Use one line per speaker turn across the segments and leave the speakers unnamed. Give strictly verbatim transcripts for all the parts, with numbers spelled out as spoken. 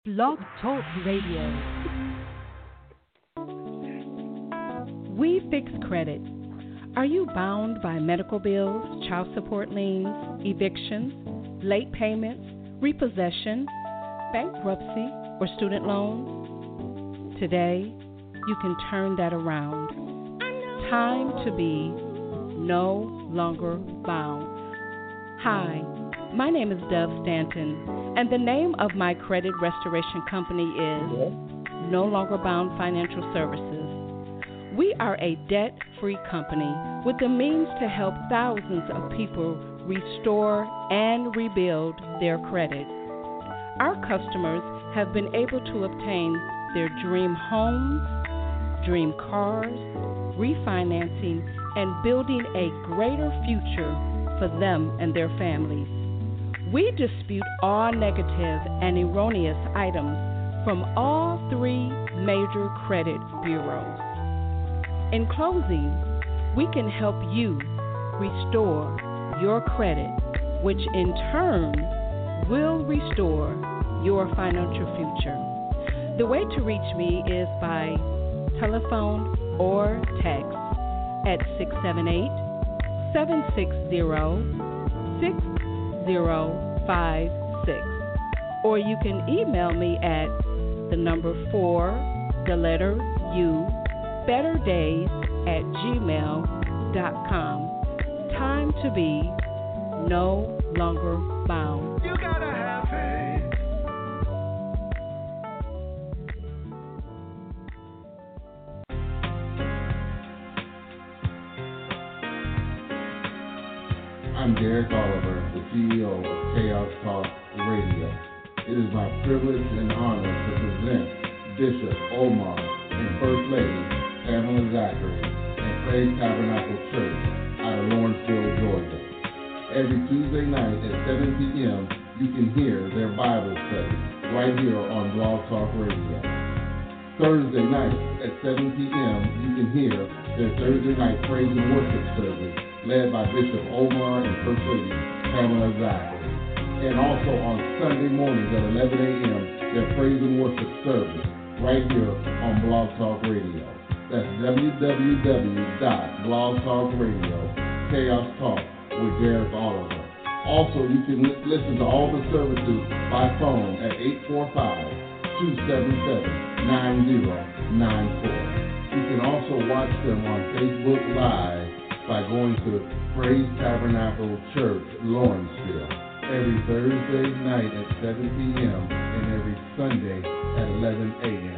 Blog Talk Radio. We fix credit. Are you bound by medical bills, child support liens, evictions, late payments, repossession, bankruptcy, or student loans? Today, you can turn that around. Time to be no longer bound. Hi, my name is Dove Stanton, and the name of my credit restoration company is No Longer Bound Financial Services. We are a debt-free company with the means to help thousands of people restore and rebuild their credit. Our customers have been able to obtain their dream homes, dream cars, refinancing, and building a greater future for them and their families. We dispute all negative and erroneous items from all three major credit bureaus. In closing, we can help you restore your credit, which in turn will restore your financial future. The way to reach me is by telephone or text at six seven eight, seven six zero, six zero five six, or you can email me at the number four, the letter U, better days at gmail dot com. Time to be no longer bound. You gotta have faith.
I'm Derek Oliver, the C E O of Chaos Talk Radio. It is my privilege and honor to present Bishop Omar and First Lady Pamela Zachary and Praise Tabernacle Church out of Lawrenceville, Georgia. Every Tuesday night at seven p.m., you can hear their Bible study right here on Blog Talk Radio. Thursday night at seven p.m., you can hear their Thursday night praise and worship service led by Bishop Omar and First Lady Pamela Zachary. And also on Sunday mornings at eleven a.m., their praise and worship service right here on Blog Talk Radio. That's w w w dot blog talk radio Chaos Talk with Derek Oliver. Also, you can li- listen to all the services by phone at eight four five, two seven seven, nine zero nine four. You can also watch them on Facebook Live by going to Praise Tabernacle Church, Lawrenceville, every Thursday night at seven p.m. and every Sunday at eleven a.m.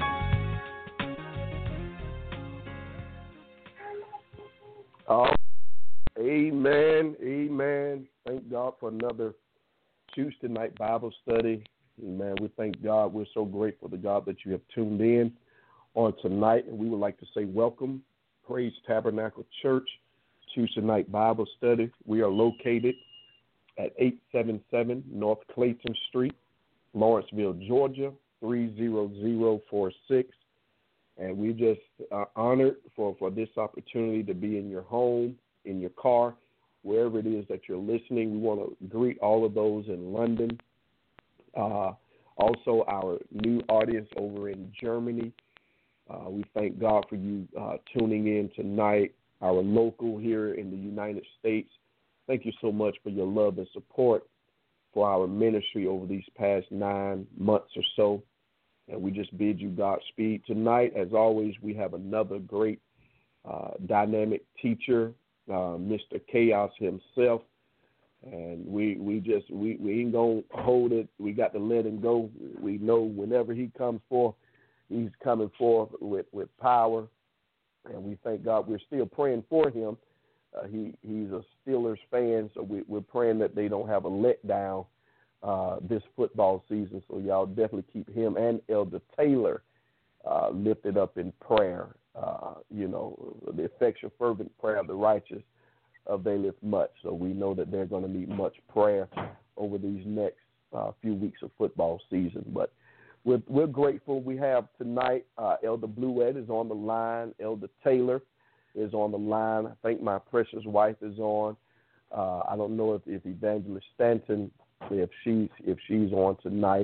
Oh, amen, amen. Thank God for another Tuesday night Bible study. Amen. We thank God. We're so grateful to God that you have tuned in on tonight. And we would like to say welcome, Praise Tabernacle Church, Tuesday night Bible study. We are located at eight seventy-seven North Clayton Street, Lawrenceville, Georgia, three zero zero four six. And we just are honored for, for this opportunity to be in your home, in your car, wherever it is that you're listening. We want to greet all of those in London. Uh, also, our new audience over in Germany. Uh, we thank God for you uh, tuning in tonight. Our local here in the United States. Thank you so much for your love and support for our ministry over these past nine months or so. And we just bid you Godspeed. Tonight, as always, we have another great uh, dynamic teacher, uh, Mister Chaos himself. And we we just, we, we ain't going to hold it. We got to let him go. We know whenever he comes forth, he's coming forth with, with power. And we thank God we're still praying for him. Uh, he He's a Steelers fan, so we, we're praying that they don't have a letdown Uh, this football season, so y'all definitely keep him and Elder Taylor uh, lifted up in prayer. Uh, you know, the effectual fervent prayer of the righteous availeth much. So we know that they're going to need much prayer over these next uh, few weeks of football season. But we're, we're grateful. We have tonight uh, Elder Bluette is on the line. Elder Taylor is on the line. I think my precious wife is on. Uh, I don't know if, if Evangelist Stanton, if she's if she's on tonight.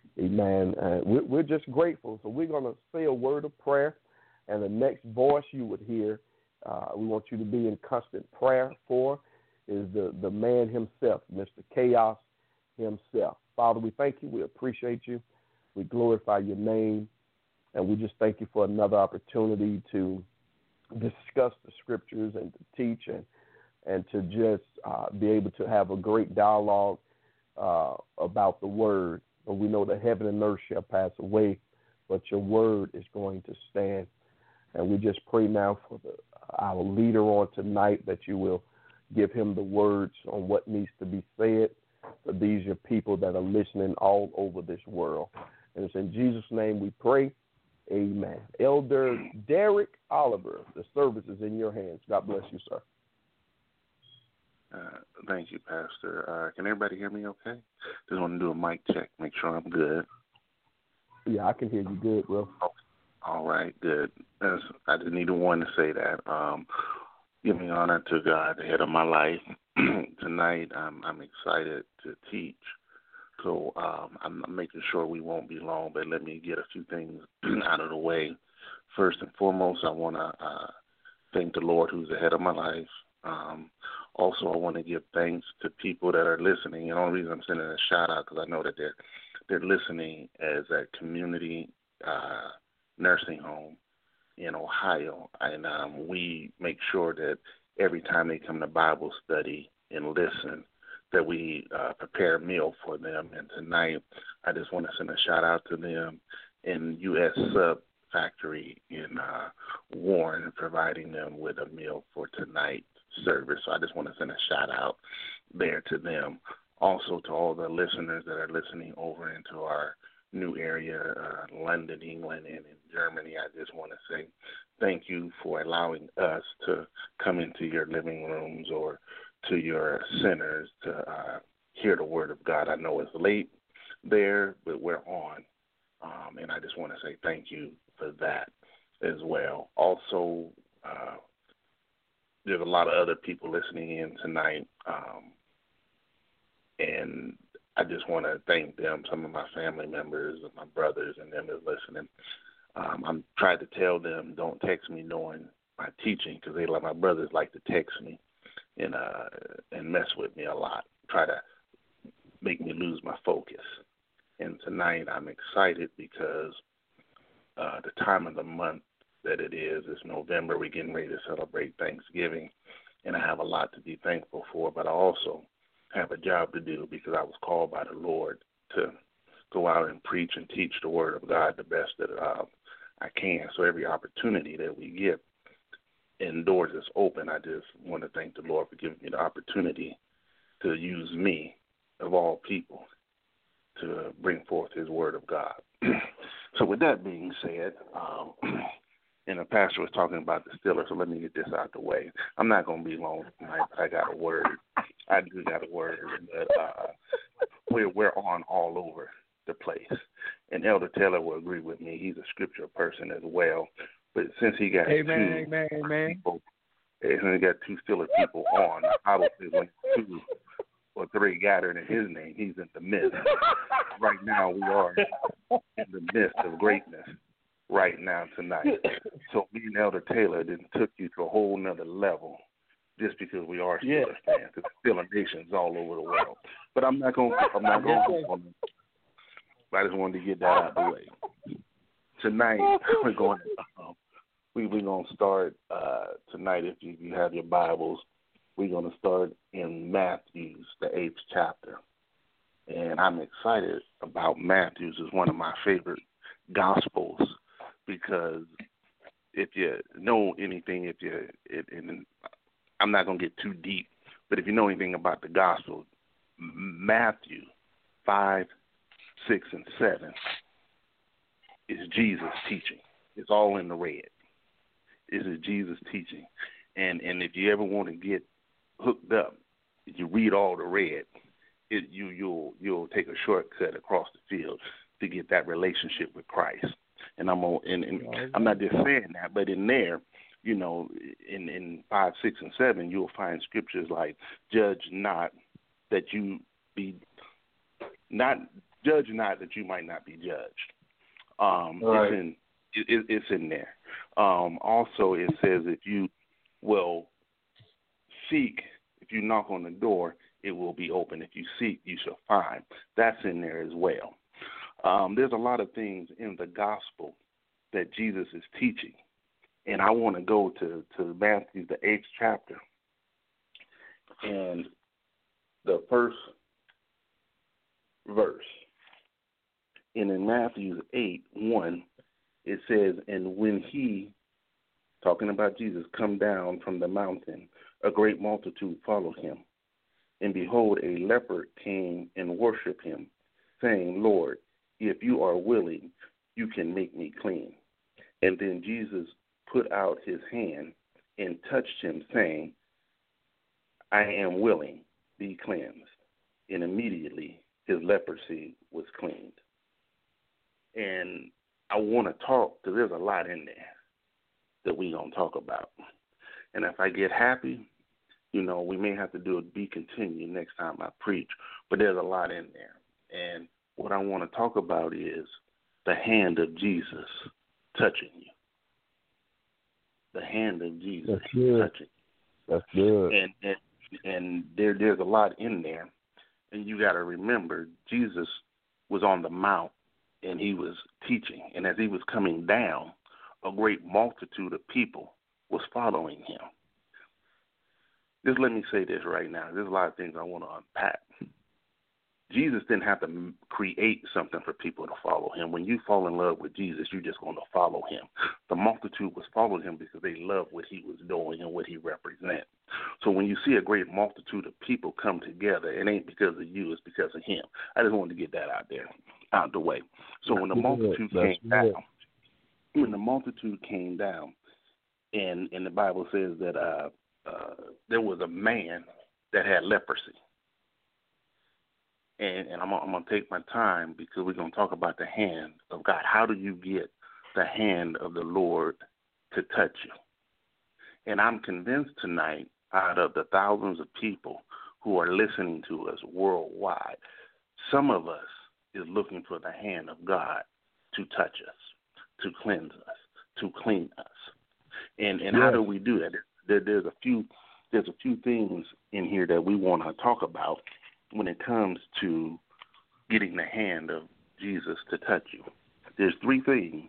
Amen. Uh, we're, we're just grateful. So we're going to say a word of prayer, and the next voice you would hear, uh, we want you to be in constant prayer for, is the, the man himself, Mister Chaos himself. Father, we thank you. We appreciate you. We glorify your name, and we just thank you for another opportunity to discuss the scriptures and to teach and, and to just uh, be able to have a great dialogue uh, about the word. And we know that heaven and earth shall pass away, but your word is going to stand. And we just pray now for the, our leader on tonight, that you will give him the words on what needs to be said for these your people that are listening all over this world. And it's in Jesus' name we pray. Amen. Elder Derek Oliver, the service is in your hands. God bless you, sir.
Uh, thank you, Pastor. Uh, can everybody hear me okay? Just want to do a mic check, make sure I'm good.
Yeah, I can hear you good, bro.
Oh, all right, good. That's, I just need one to say that. Um, giving honor to God, the head of my life. Tonight, I'm, I'm excited to teach. So um, I'm making sure we won't be long, but let me get a few things out of the way. First and foremost, I want to uh, thank the Lord who's the head of my life. Um, also, I want to give thanks to people that are listening. And the only reason I'm sending a shout-out because I know that they're, they're listening as a community uh, nursing home in Ohio. And um, we make sure that every time they come to Bible study and listen, that we uh, prepare a meal for them. And tonight, I just want to send a shout-out to them in U S Sub Factory in uh, Warren, providing them with a meal for tonight's service. So I just want to send a shout-out there to them. Also to all the listeners that are listening over into our new area, uh, London, England, and in Germany, I just want to say thank you for allowing us to come into your living rooms or to your centers to uh, hear the word of God. I know it's late there, but we're on. Um, and I just want to say thank you for that as well. Also, uh, there's a lot of other people listening in tonight, um, and I just want to thank them, some of my family members and my brothers and them that's listening. Um, I'm trying to tell them don't text me during my teaching because they like my brothers like to text me and uh, and mess with me a lot, try to make me lose my focus. And tonight I'm excited because uh, the time of the month that it is is November. We're getting ready to celebrate Thanksgiving, and I have a lot to be thankful for, but I also have a job to do because I was called by the Lord to go out and preach and teach the word of God the best that uh, I can. So every opportunity that we get and doors is open, I just want to thank the Lord for giving me the opportunity to use me, of all people, to bring forth his word of God. So with that being said, um, and the pastor was talking about the Steelers, so let me get this out the way. I'm not going to be long tonight, but I got a word. I do got a word. But, uh, we're, we're on all over the place. And Elder Taylor will agree with me. He's a scripture person as well. But since he got
amen,
two
amen, amen.
people, since he got two Steelers people on, obviously when two or three gathered in his name, he's in the midst. Right now we are in the midst of greatness right now tonight. So me and Elder Taylor then took you to a whole nother level just because we are Steelers
yeah.
fans. There's Steelers nations all over the world. But I'm not going I'm not going to I just wanted to get that out of the way. Tonight we're going to um, we we're going to start uh, tonight if you, you have your Bibles. We're going to start in Matthew, the eighth chapter. And I'm excited about Matthew. It's one of my favorite Gospels because if you know anything, if you, it, and I'm not going to get too deep, but if you know anything about the Gospel, Matthew five, six, and seven is Jesus teaching. It's all in the red. This is Jesus teaching. And and if you ever want to get hooked up, if you read all the red, it, you, you'll you'll take a shortcut across the field to get that relationship with Christ. And I'm on, and, and I'm not just saying that, but in there, you know, in, in five, six, and seven, you'll find scriptures like, "Judge not, that you be not judge not that you might not be judged. Um,
right.
It's in it, it's in there. Um, also, it says if you will seek, if you knock on the door, it will be open. If you seek, you shall find. That's in there as well. Um, there's a lot of things in the gospel that Jesus is teaching. And I want to go to, to Matthew, the eighth chapter. And the first verse. And in Matthew eight, one, it says, and when he, talking about Jesus, come down from the mountain, a great multitude followed him. And behold, a leper came and worshipped him, saying, Lord, if you are willing, you can make me clean. And then Jesus put out his hand and touched him, saying, I am willing, be cleansed. And immediately his leprosy was cleaned. And I want to talk, because there's a lot in there that we're going to talk about. And if I get happy, you know, we may have to do a be continued next time I preach, but there's a lot in there. And what I want to talk about is the hand of Jesus touching you. The hand of Jesus
That's good.
touching you.
That's good.
And, and, and there, there's a lot in there. And you got to remember, Jesus was on the mount and he was teaching. And as he was coming down, a great multitude of people was following him. Just let me say this right now. There's a lot of things I want to unpack. Jesus didn't have to create something for people to follow him. When you fall in love with Jesus, you're just going to follow him. The multitude was following him because they loved what he was doing and what he represented. So when you see a great multitude of people come together, it ain't because of you, it's because of him. I just wanted to get that out there, out the way. So when the multitude came down, when the multitude came down, and, and the Bible says that uh, uh, there was a man that had leprosy. And, and I'm, I'm going to take my time because we're going to talk about the hand of God. How do you get the hand of the Lord to touch you? And I'm convinced tonight, out of the thousands of people who are listening to us worldwide, some of us is looking for the hand of God to touch us, to cleanse us, to clean us. And and yes. How do we do that? There, there's a few there's a few things in here that we want to talk about when it comes to getting the hand of Jesus to touch you. There's three things.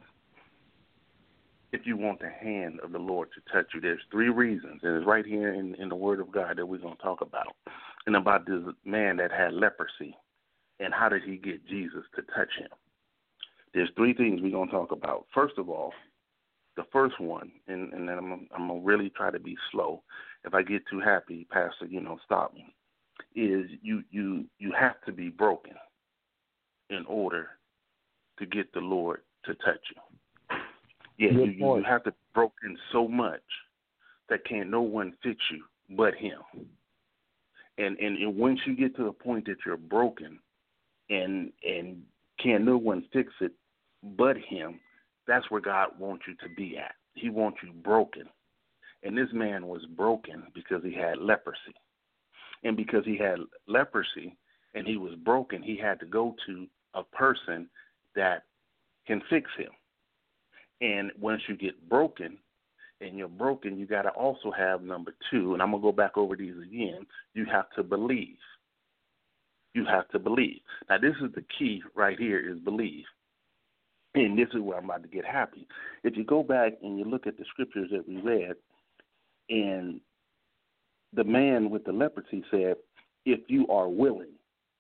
If you want the hand of the Lord to touch you, there's three reasons, and it's right here in, in the Word of God that we're going to talk about, and about this man that had leprosy, and how did he get Jesus to touch him. There's three things we're going to talk about. First of all, the first one, and, and then I'm, I'm going to really try to be slow. If I get too happy, Pastor, you know, stop me, is you, you, you have to be broken in order to get the Lord to touch you. Yeah, you, you, you have to be broken so much that can't no one fix you but him. And, and and once you get to the point that you're broken and and can't no one fix it but him, that's where God wants you to be at. He wants you broken. And this man was broken because he had leprosy. And because he had leprosy and he was broken, he had to go to a person that can fix him. And once you get broken and you're broken, you got to also have number two, and I'm going to go back over these again, you have to believe. You have to believe. Now, this is the key right here is believe. And this is where I'm about to get happy. If you go back and you look at the scriptures that we read, and the man with the leprosy said, if you are willing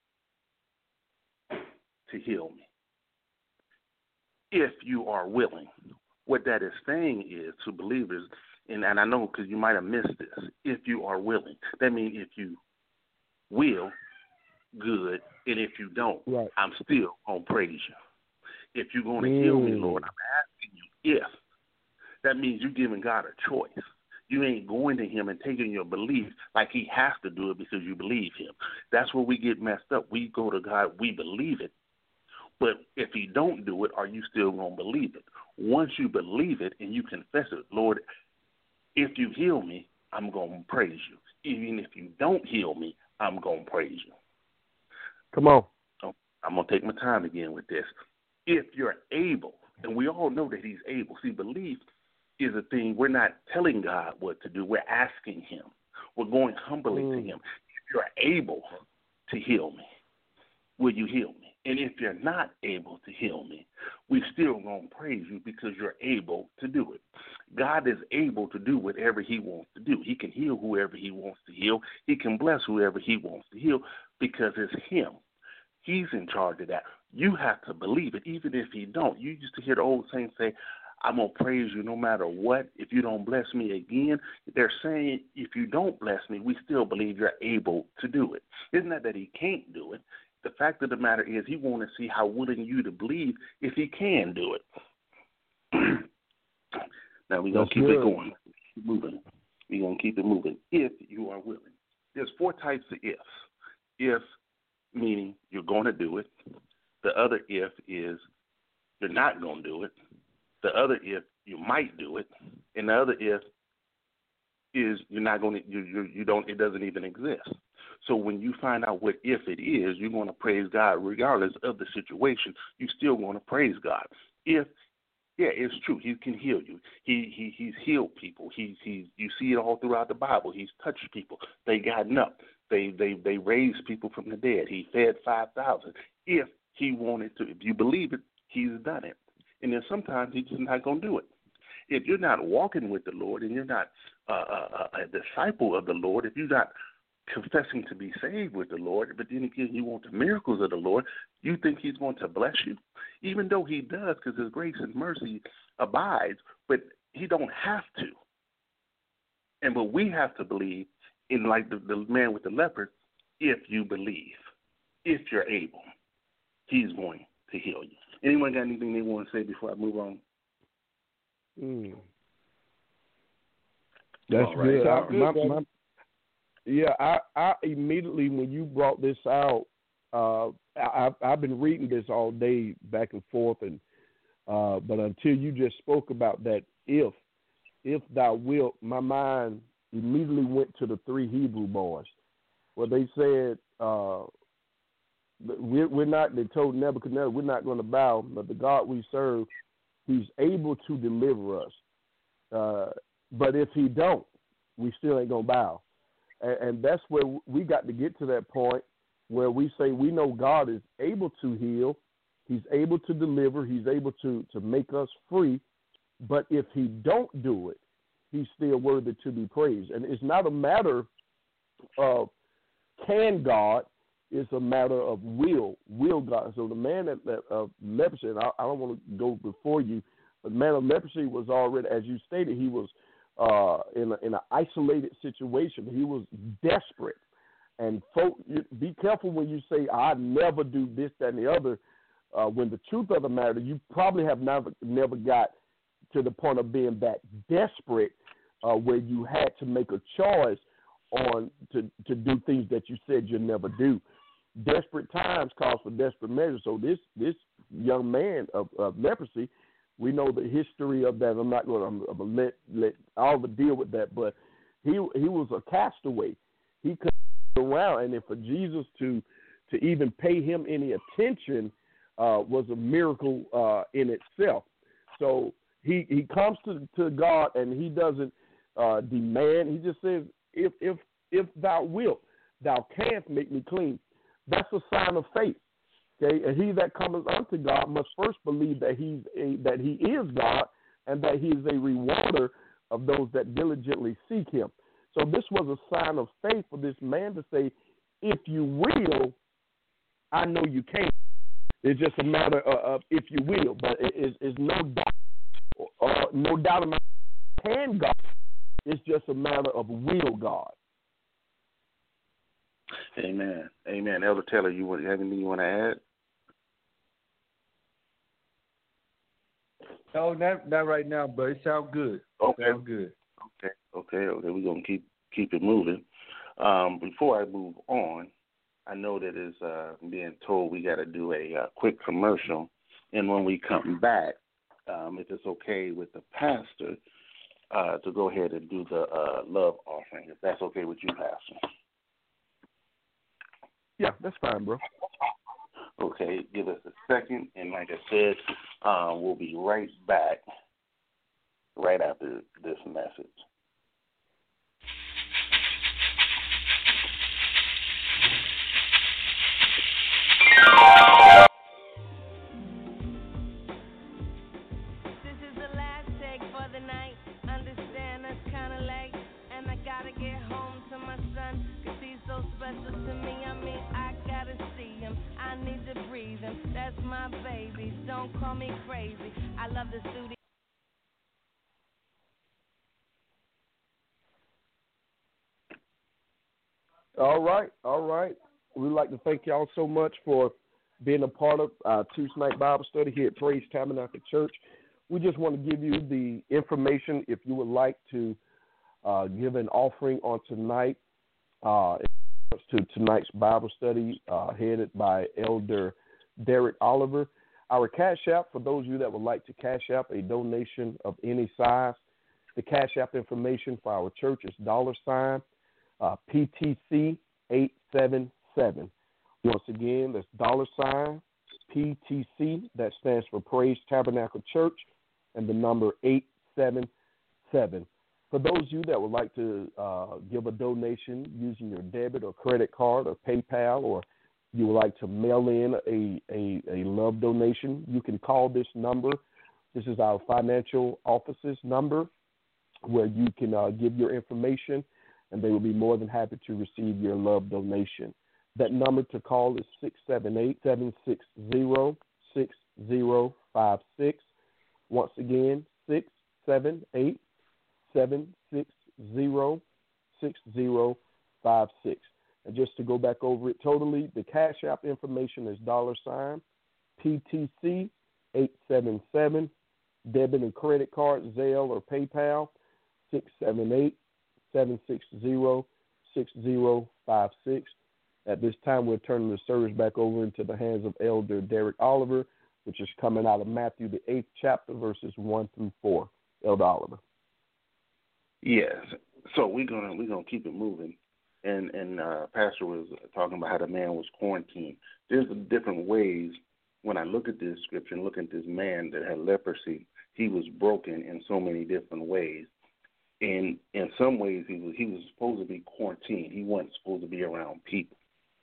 to heal me. If you are willing. What that is saying is to believers, and, and I know because you might have missed this, if you are willing. That means if you will, good, and if you don't, right. I'm still going to praise you. If you're going to mm. heal me, Lord, I'm asking you if. That means you're giving God a choice. You ain't going to him and taking your belief like he has to do it because you believe him. That's where we get messed up. We go to God, we believe it. But if he don't do it, are you still going to believe it? Once you believe it and you confess it, Lord, if you heal me, I'm going to praise you. Even if you don't heal me, I'm going to praise you.
Come on.
I'm going to take my time again with this. If you're able, and we all know that he's able. See, belief is a thing. We're not telling God what to do. We're asking him. We're going humbly mm. to him. If you're able to heal me, will you heal me? And if you're not able to heal me, we still going to praise you because you're able to do it. God is able to do whatever he wants to do. He can heal whoever he wants to heal. He can bless whoever he wants to heal because it's him. He's in charge of that. You have to believe it, even if you don't. You used to hear the old saints say, I'm going to praise you no matter what. If you don't bless me again, they're saying if you don't bless me, we still believe you're able to do it. Isn't that that he can't do it? The fact of the matter is he wants to see how willing you to believe if he can do it. Now we're going to keep good. it going, keep moving. We're going to keep it moving if you are willing. There's four types of ifs. If, meaning you're going to do it. The other if is you're not going to do it. The other if, you might do it. And the other if is you're not going to, you, you, you don't, it doesn't even exist. So when you find out what if it is, you're going to praise God regardless of the situation. You're still going to praise God. If, yeah, it's true. He can heal you. He he he's healed people. He's he's you see it all throughout the Bible. He's touched people. They gotten up. They they they raised people from the dead. He fed five thousand. If he wanted to, if you believe it, he's done it. And then sometimes he's just not going to do it. If you're not walking with the Lord and you're not uh, a, a disciple of the Lord, if you're not confessing to be saved with the Lord, but then again you want the miracles of the Lord, you think he's going to bless you? Even though he does, because his grace and mercy abides, but he don't have to. And but we have to believe in, like the, the man with the leopard, if you believe, if you're able, he's going to heal you. Anyone got anything they want to say before I move on?
Mm. That's
All right.
good. I, my, my, yeah, I, I immediately, when you brought this out, uh, I, I've been reading this all day back and forth, and uh, but until you just spoke about that, if, if thou wilt, my mind immediately went to the three Hebrew boys, where they said, uh, we're, we're not, they told Nebuchadnezzar, we're not going to bow, but the God we serve, he's able to deliver us. Uh, but if he don't, we still ain't going to bow. And, and that's where we got to get to that point where we say we know God is able to heal, he's able to deliver, he's able to, to make us free. But if he don't do it, he's still worthy to be praised. And it's not a matter of can God, it's a matter of will, will God. So the man that, that of leprosy, and I, I don't want to go before you, but the man of leprosy was already, as you stated, he was uh, in a, in an isolated situation. He was desperate. And folk, be careful when you say, I never do this, that, and the other. Uh, when the truth of the matter, you probably have never never got to the point of being that desperate uh, where you had to make a choice on to, to do things that you said you'd never do. Desperate times calls for desperate measures. So this this young man of, of leprosy, we know the history of that. I'm not going to I'm, I'm gonna let let Oliver deal with that, but he he was a castaway. He couldn't get around, and then for Jesus to to even pay him any attention uh, was a miracle uh, in itself. So he he comes to to God, and he doesn't uh, demand. He just says, if if if thou wilt, thou canst make me clean. That's a sign of faith. Okay, and he that cometh unto God must first believe that he's a, that he is God, and that he is a rewarder of those that diligently seek him. So this was a sign of faith for this man to say, if you will, I know you can. It's just a matter of, of if you will, but it is it's no doubt, uh, no doubt about can God. It's just a matter of will God.
Amen. Amen. Elder Taylor, you want have anything you want to add?
No, not not right now, but it sounds good.
Okay.
Sounds good.
Okay. Okay. Okay. We're gonna keep keep it moving. Um, before I move on, I know that is uh, being told we got to do a uh, quick commercial, and when we come back, um, if it's okay with the pastor, uh, to go ahead and do the uh, love offering, if that's okay with you, Pastor.
Yeah, that's fine, bro.
Okay, give us a second, and like I said, uh, we'll be right back right after this message.
This is the last take for the night. Understand it's kind of late, and I gotta get home to my son, 'cause he's so special to me. I mean, I gotta see him, I need to breathe him. That's my baby, don't call me crazy. I love the studio.
All right, all right. We'd like to thank y'all so much for being a part of uh, Tuesday Night Bible Study here at Praise Tabernacle Church. We just want to give you the information if you would like to uh, give an offering on tonight uh, to tonight's Bible study uh, headed by Elder Derek Oliver. Our Cash App, for those of you that would like to Cash App a donation of any size, the Cash App information for our church is dollar sign uh, P T C eight seven seven. Once again, that's dollar sign P T C. That stands for Praise Tabernacle Church, and the number eight seven seven. For those of you that would like to uh, give a donation using your debit or credit card or PayPal, or you would like to mail in a, a, a love donation, you can call this number. This is our financial office's number, where you can uh, give your information, and they will be more than happy to receive your love donation. That number to call is six seven eight, seven six zero, six zero five six. Once again, six seven eight, seven six zero, six zero five six. And just to go back over it totally, the Cash App information is dollar sign P T C eight seven seven. Debit and credit card, Zelle or PayPal, six seven eight, seven six zero, six zero five six. At this time, we're turning the service back over into the hands of Elder Derek Oliver, which is coming out of Matthew, the eighth chapter, verses one through four. Elder Oliver.
Yes. So we're gonna we're gonna keep it moving, and and uh, Pastor was talking about how the man was quarantined. There's different ways. When I look at this scripture and look at this man that had leprosy, he was broken in so many different ways. And in some ways, he was he was supposed to be quarantined. He wasn't supposed to be around people.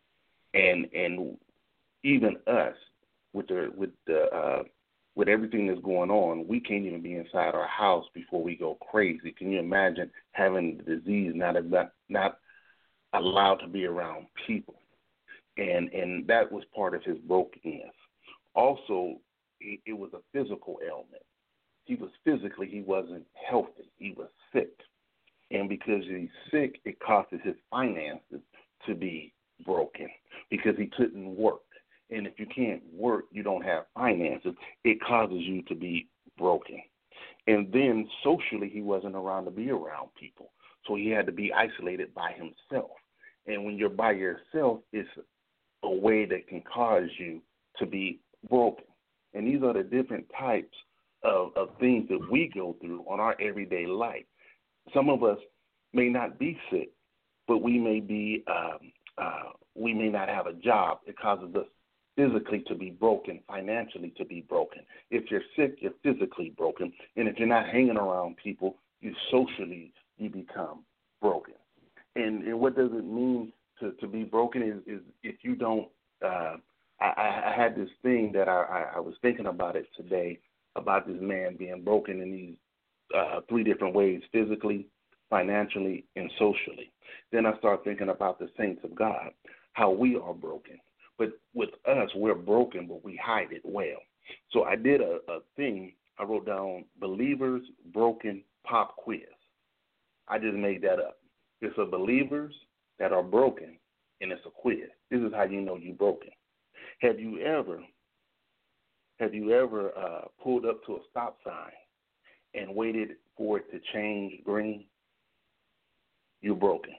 And and even us, with the with the uh, with everything that's going on, we can't even be inside our house before we go crazy. Can you imagine having the disease not not, not allowed to be around people? And and that was part of his brokenness. Also, it, it was a physical ailment. He was physically, he wasn't healthy. He was sick. And because he's sick, it causes his finances to be broken because he couldn't work. And if you can't work, you don't have finances, it causes you to be broken. And then socially, he wasn't around to be around people. So he had to be isolated by himself. And when you're by yourself, it's a way that can cause you to be broken. And these are the different types of, of things that we go through on our everyday life. Some of us may not be sick, but we may be um, uh, we may not have a job. It causes us physically to be broken, financially to be broken. If you're sick, you're physically broken. And if you're not hanging around people, you socially, you become broken. And, and what does it mean to, to be broken is, is if you don't, uh, I, I had this thing that I, I, I was thinking about it today, about this man being broken in these uh, three different ways, physically, financially, and socially. Then I start thinking about the saints of God, how we are broken. But with us, we're broken, but we hide it well. So I did a, a thing. I wrote down Believers Broken Pop Quiz. I just made that up. It's a believers that are broken, and it's a quiz. This is how you know you're broken. Have you ever, have you ever uh, pulled up to a stop sign and waited for it to change green? You're broken.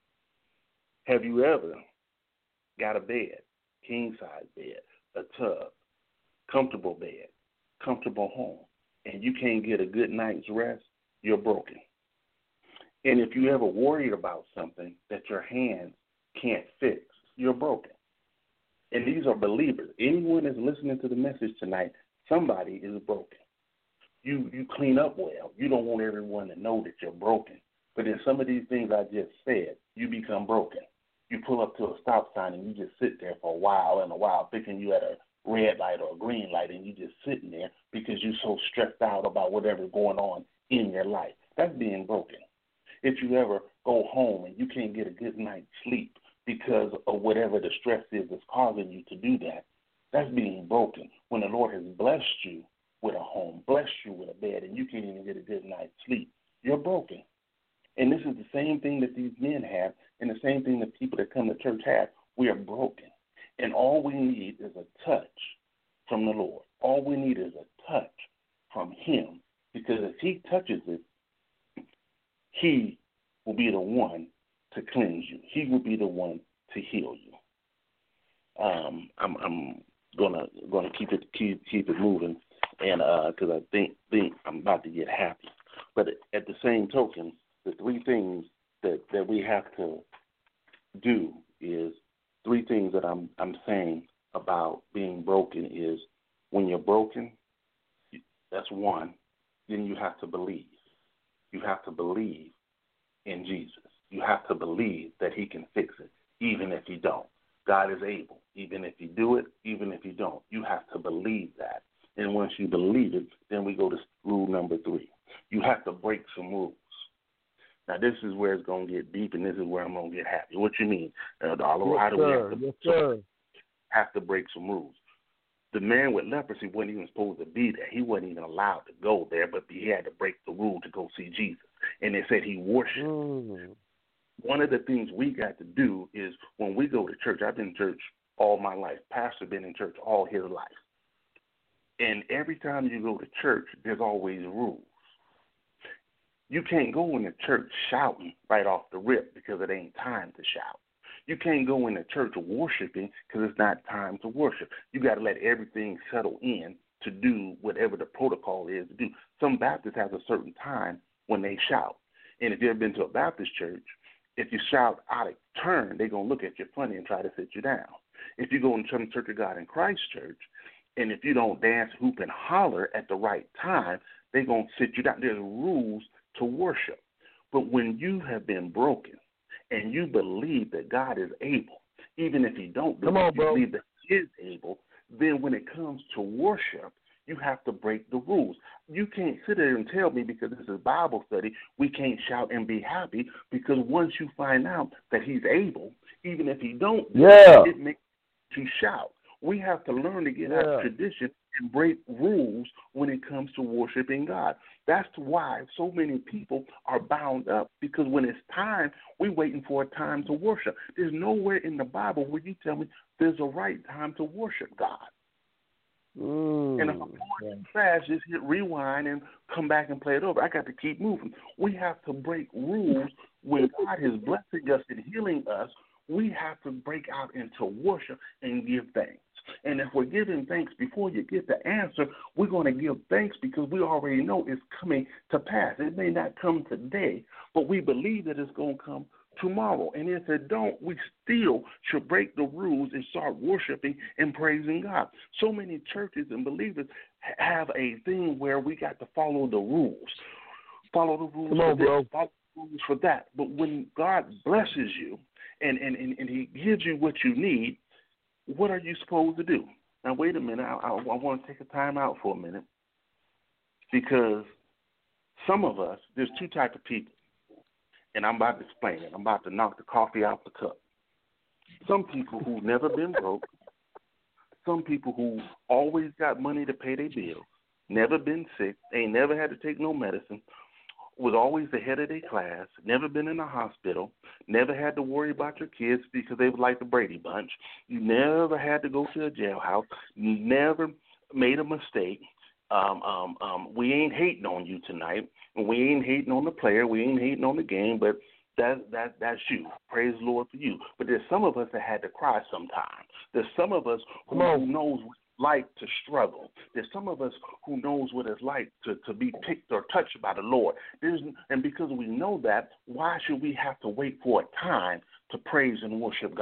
Have you ever got a bed, king-size bed, a tub, comfortable bed, comfortable home, and you can't get a good night's rest? You're broken. And if you ever worried about something that your hands can't fix, you're broken. And these are believers. Anyone that's listening to the message tonight, somebody is broken. You you clean up well. You don't want everyone to know that you're broken. But in some of these things I just said, you become broken. You pull up to a stop sign and you just sit there for a while and a while, thinking you at a red light or a green light, and you just sitting there because you're so stressed out about whatever's going on in your life. That's being broken. If you ever go home and you can't get a good night's sleep because of whatever the stress is that's causing you to do that, that's being broken. When the Lord has blessed you with a home, blessed you with a bed, and you can't even get a good night's sleep, you're broken. And this is the same thing that these men have and the same thing that people that come to church have. We are broken. And all we need is a touch from the Lord. All we need is a touch from him. Because if he touches it, he will be the one to cleanse you. He will be the one to heal you. Um, I'm, I'm gonna gonna keep it keep keep it moving, and because uh, I think think I'm about to get happy. But at the same token, the three things that, that we have to do is three things that I'm I'm saying about being broken is when you're broken, that's one. Then you have to believe. You have to believe in Jesus. You have to believe that he can fix it, even if you don't. God is able, even if you do it, even if you don't. You have to believe that. And once you believe it, then we go to rule number three. You have to break some rules. Now, this is where it's going to get deep, and this is where I'm going to get happy. What you mean? Uh, how do we have to,
yes, sir.
have to break some rules? The man with leprosy wasn't even supposed to be there. He wasn't even allowed to go there, but he had to break the rule to go see Jesus. And they said he worshiped.
Mm.
One of the things we got to do is when we go to church, I've been in church all my life. Pastor been in church all his life. And every time you go to church, there's always rules. You can't go into church shouting right off the rip because it ain't time to shout. You can't go into church worshiping because it's not time to worship. You got to let everything settle in to do whatever the protocol is to do. Some Baptists have a certain time when they shout. And if you've ever been to a Baptist church, if you shout out of turn, they're going to look at you funny and try to sit you down. If you go into some Church of God in Christ church, and if you don't dance, hoop, and holler at the right time, they're going to sit you down. There's rules to worship. But when you have been broken and you believe that God is able, even if you don't believe,
on,
you believe that he is able, then when it comes to worship, you have to break the rules. You can't sit there and tell me because this is Bible study, we can't shout and be happy, because once you find out that he's able, even if he don't,
yeah.
it makes you shout. We have to learn to get
yeah.
out of tradition and break rules when it comes to worshiping God. That's why so many people are bound up, because when it's time, we're waiting for a time to worship. There's nowhere in the Bible where you tell me there's a right time to worship God.
Mm.
And if I'm going too fast, just hit rewind and come back and play it over. I got to keep moving. We have to break rules when God is blessing us and healing us. We have to break out into worship and give thanks. And if we're giving thanks before you get the answer, we're going to give thanks because we already know it's coming to pass. It may not come today, but we believe that it's going to come tomorrow. And if it don't, we still should break the rules and start worshiping and praising God. So many churches and believers have a thing where we got to follow the rules. Follow the rules
Come on,
for this,
bro.
follow the rules for that. But when God blesses you and, and, and, and he gives you what you need, what are you supposed to do? Now, wait a minute. I, I, I want to take a time out for a minute, because some of us, there's two types of people, and I'm about to explain it. I'm about to knock the coffee out the cup. Some people who've never been broke, some people who always got money to pay their bills, never been sick, ain't never had to take no medicine, was always the head of their class, never been in a hospital, never had to worry about your kids because they were like the Brady Bunch. You never had to go to a jailhouse, never made a mistake. Um, um, um, we ain't hating on you tonight, and we ain't hating on the player, we ain't hating on the game, but that that that's you. Praise the Lord for you. But there's some of us that had to cry sometimes. There's some of us who, who knows what it's like to struggle. There's some of us who knows what it's like to, to be picked or touched by the Lord. There's, and because we know that, why should we have to wait for a time to praise and worship God?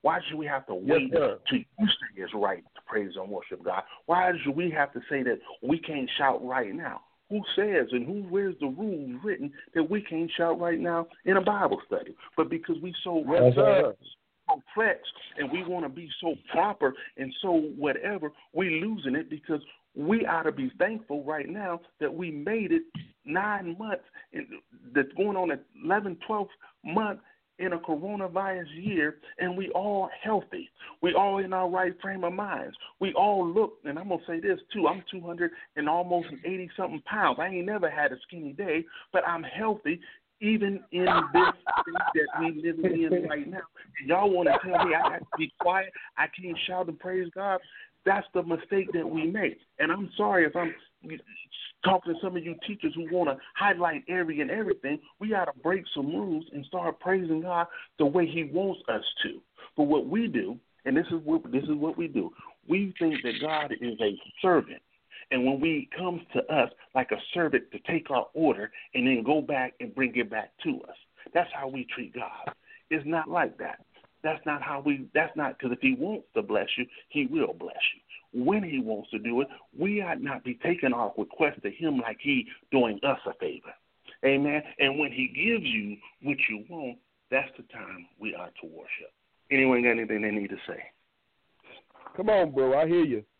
Why should we have to wait
yes,
till you say it's right to praise and worship God? Why should we have to say that we can't shout right now? Who says and who where's the rules written that we can't shout right now in a Bible study? But because we so
yes, sir.
complex and we want to be so proper and so whatever, we losing it because we ought to be thankful right now that we made it nine months, in, that's going on at eleven, twelfth month in a coronavirus year, and we all healthy. We all in our right frame of minds. We all look, and I'm going to say this too, I'm two hundred and almost eighty-something pounds. I ain't never had a skinny day, but I'm healthy even in this state that we living in right now. And y'all want to tell me I got to be quiet, I can't shout and praise God? That's the mistake that we make. And I'm sorry if I'm talking to some of you teachers who want to highlight every and everything. We got to break some rules and start praising God the way he wants us to. But what we do, and this is what this is what we do, we think that God is a servant. And when we comes to us like a servant to take our order and then go back and bring it back to us. That's how we treat God. It's not like that. That's not how we, that's not, because if he wants to bless you, he will bless you. When he wants to do it, we ought not be taking our request to him like he doing us a favor. Amen. And when he gives you what you want, that's the time we ought to worship. Anyone got anything they need to say?
Come on, bro. I hear you.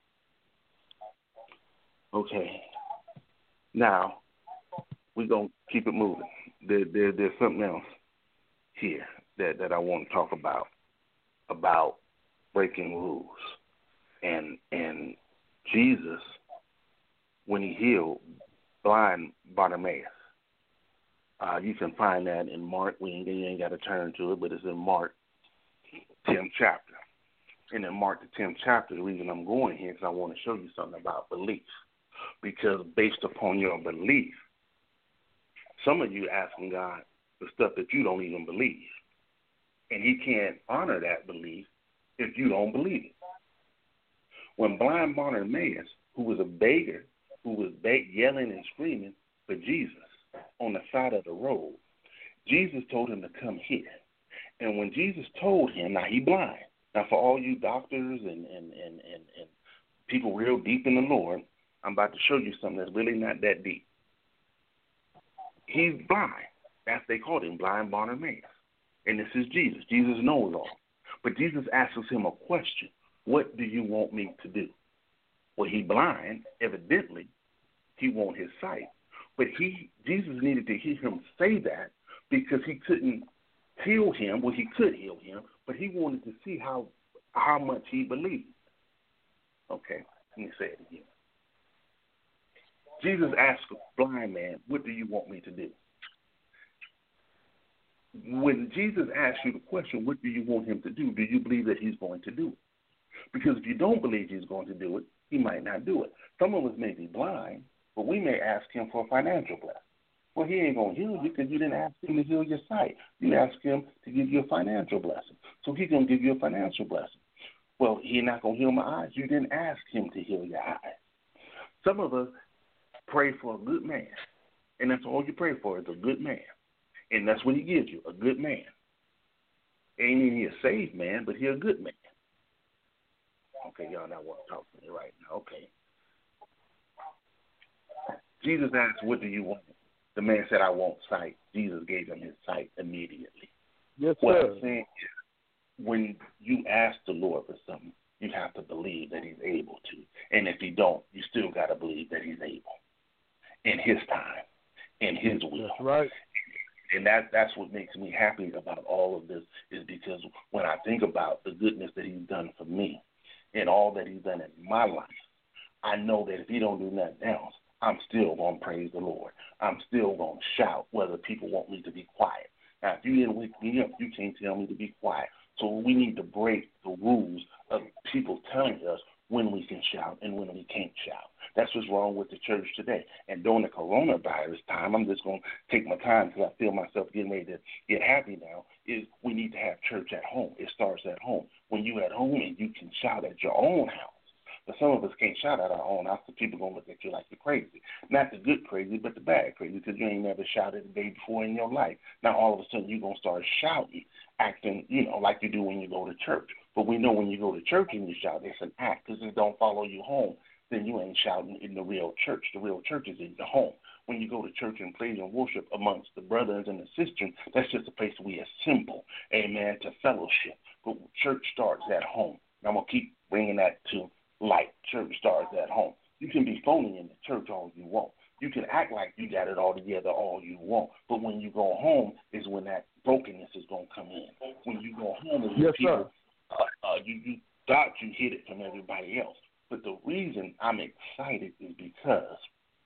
Okay. Now, we're going to keep it moving. There, there, there's something else here that, that I want to talk about, about breaking rules. And and Jesus, when he healed blind Bartimaeus, uh, you can find that in Mark. We ain't, you ain't got to turn to it, but it's in Mark tenth chapter. And in Mark the tenth chapter, the reason I'm going here is I want to show you something about belief. Because based upon your belief, some of you asking God for stuff that you don't even believe. And he can't honor that belief if you don't believe it. When blind Bartimaeus, who was a beggar, who was beg- yelling and screaming for Jesus on the side of the road, Jesus told him to come here. And when Jesus told him, now he blind. Now for all you doctors and, and, and, and, and people real deep in the Lord, I'm about to show you something that's really not that deep. He's blind. That's they called him, blind Bartimaeus. And this is Jesus. Jesus knows all. But Jesus asks him a question. What do you want me to do? Well, he blind. Evidently, he want his sight. But he Jesus needed to hear him say that because he couldn't heal him. Well, he could heal him, but he wanted to see how how much he believed. Okay, let me say it again. Jesus asked a blind man, what do you want me to do? When Jesus asks you the question, what do you want him to do, do you believe that he's going to do it? Because if you don't believe he's going to do it, he might not do it. Some of us may be blind, but we may ask him for a financial blessing. Well, he ain't going to heal you because you didn't ask him to heal your sight. You asked him to give you a financial blessing. So he's going to give you a financial blessing. Well, he's not going to heal my eyes. You didn't ask him to heal your eyes. Some of us pray for a good man, and that's all you pray for is a good man. And that's what he gives you, a good man. Ain't even he a saved man, but he a good man. Okay, y'all not want to talk to me right now. Okay. Jesus asked, what do you want? The man said, I want sight. Jesus gave him his sight immediately.
Yes, sir.
What I'm saying is, when you ask the Lord for something, you have to believe that he's able to. And if he don't, you still got to believe that he's able. In his time, in his will.
That's right.
And that that's what makes me happy about all of this is because when I think about the goodness that he's done for me and all that he's done in my life, I know that if he don't do nothing else, I'm still going to praise the Lord. I'm still going to shout whether people want me to be quiet. Now, if you didn't wake me up, you can't tell me to be quiet. So we need to break the rules of people telling us when we can shout and when we can't shout. That's what's wrong with the church today. And during the coronavirus time, I'm just going to take my time because I feel myself getting ready to get happy now, is we need to have church at home. It starts at home. When you're at home and you can shout at your own house. But some of us can't shout at our own house because people are going to look at you like you're crazy. Not the good crazy, but the bad crazy, because you ain't never shouted the day before in your life. Now all of a sudden you're going to start shouting, acting, you know, like you do when you go to church. But we know when you go to church and you shout, it's an act, because it don't follow you home. Then you ain't shouting in the real church. The real church is in your home. When you go to church and praise and worship amongst the brothers and the sisters, that's just a place we assemble, amen, to fellowship. But church starts at home. And I'm going to keep bringing that to light. Church starts at home. You can be phony in the church all you want. You can act like you got it all together all you want. But when you go home is when that brokenness is going to come in. When you go home is when
yes,
people, uh, uh, you, you thought you hid it from everybody else. But the reason I'm excited is because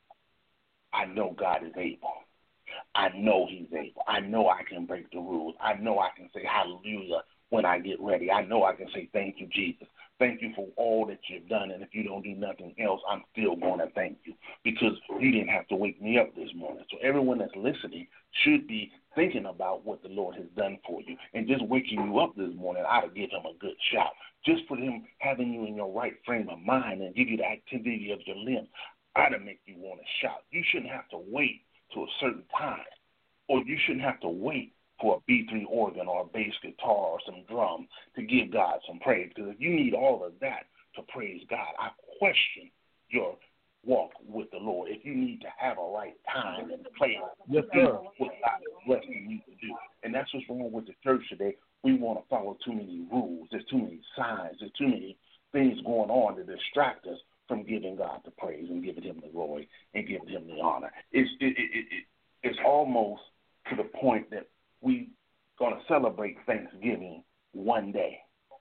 I know God is able. I know he's able. I know I can break the rules. I know I can say hallelujah when I get ready. I know I can say thank you, Jesus. Thank you for all that you've done. And if you don't do nothing else, I'm still going to thank you because you didn't have to wake me up this morning. So everyone that's listening should be thinking about what the Lord has done for you. And just waking you up this morning, I would give him a good shout. Just for him having you in your right frame of mind and give you the activity of your limbs, I'd make you want to shout. You shouldn't have to wait to a certain time, or you shouldn't have to wait for a B three organ or a bass guitar or some drums to give God some praise. Because if you need all of that to praise God, I question your walk with the Lord. If you need to have a right time and play
yes, sir.
what God is blessing you to do. And that's what's wrong with the church today. We want to follow too many rules. There's too many signs. There's too many things going on to distract us from giving God the praise and giving him the glory and giving him the honor. It's, it, it, it, it, it's almost to the point that we're going to celebrate Thanksgiving one day.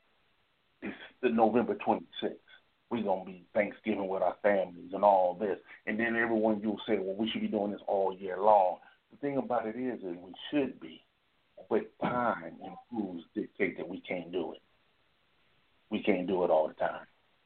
It's the November twenty-sixth. We're going to be Thanksgiving with our families and all this. And then everyone, you'll say, well, we should be doing this all year long. The thing about it is, is we should be. But time and rules dictate that we can't do it. We can't do it all the time.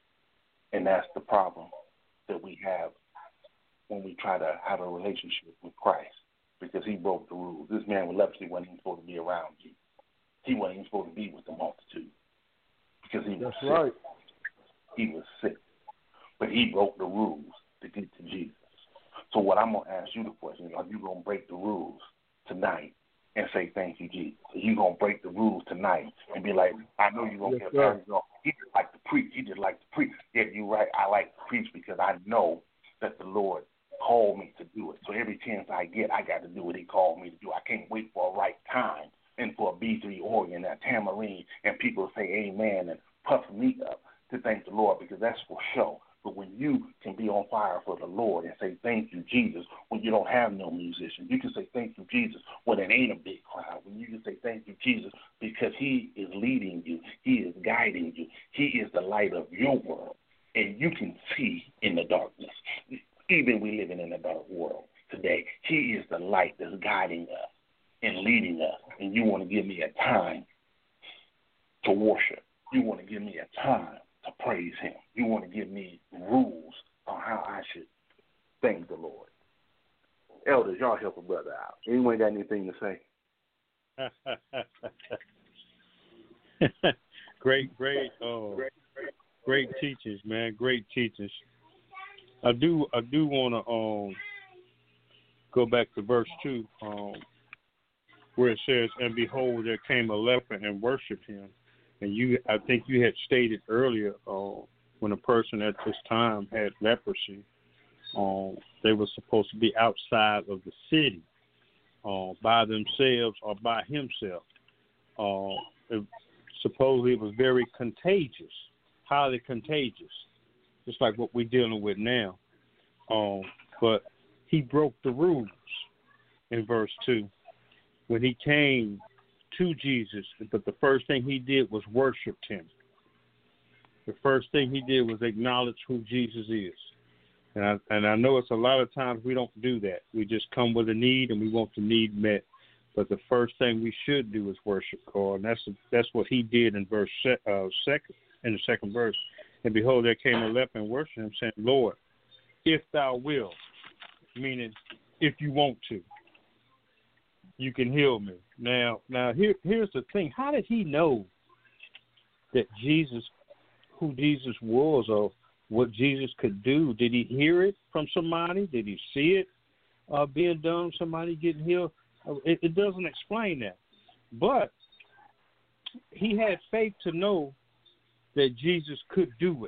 And that's the problem that we have when we try to have a relationship with Christ, because he broke the rules. This man with leprosy wasn't even supposed to be around you. He wasn't even supposed to be with the multitude because he was
That's
sick.
right.
He was sick. But he broke the rules to get to Jesus. So what I'm going to ask you the question is, are you going to break the rules tonight and say thank you, Jesus? Are you going to break the rules tonight and be like, I know you're going to
yes,
get married. He just like to preach. He just like to preach. Yeah, you're right. I like to preach because I know that the Lord called me to do it. So every chance I get, I got to do what he called me to do. I can't wait for a right time and for a B three organ, a tambourine, and people say amen and puff me up to thank the Lord, because that's for show. But when you can be on fire for the Lord and say thank you, Jesus, when you don't have no musician, you can say thank you, Jesus, when it ain't a big crowd. When you can say thank you, Jesus, because he is leading you. He is guiding you. He is the light of your world. And you can see in the darkness. Even we living in a dark world today, he is the light that's guiding us and leading us. And you want to give me a time to worship. You want to give me a time to praise him. You want to give me rules on how I should thank the Lord. Elders, y'all help a brother out. Anyone got anything to
say? great, great, oh, great teachers, man. Great teachers. I do, I do want to um go back to verse two, um, where it says, "And behold, there came a leper and worshipped him." And you, I think you had stated earlier, uh, when a person at this time had leprosy, um, they were supposed to be outside of the city, uh, by themselves or by himself. Uh, it, supposedly it was very contagious, highly contagious, just like what we're dealing with now. Um, but he broke the rules in verse two when he came to Jesus, but the first thing he did was worshiped him. The first thing he did was acknowledge who Jesus is. And I, and I know it's a lot of times we don't do that. We just come with a need and we want the need met. But the first thing we should do is worship God, and that's that's what he did in verse uh, second in the second verse. And behold, there came a leper and worshipped him, saying, "Lord, if thou wilt," meaning if you want to, you can heal me. Now, now here, here's the thing. How did he know that Jesus, who Jesus was, or what Jesus could do. Did he hear it from somebody? Did he see it uh, being done, somebody getting healed? It, it doesn't explain that. But he had faith to know that Jesus could do it.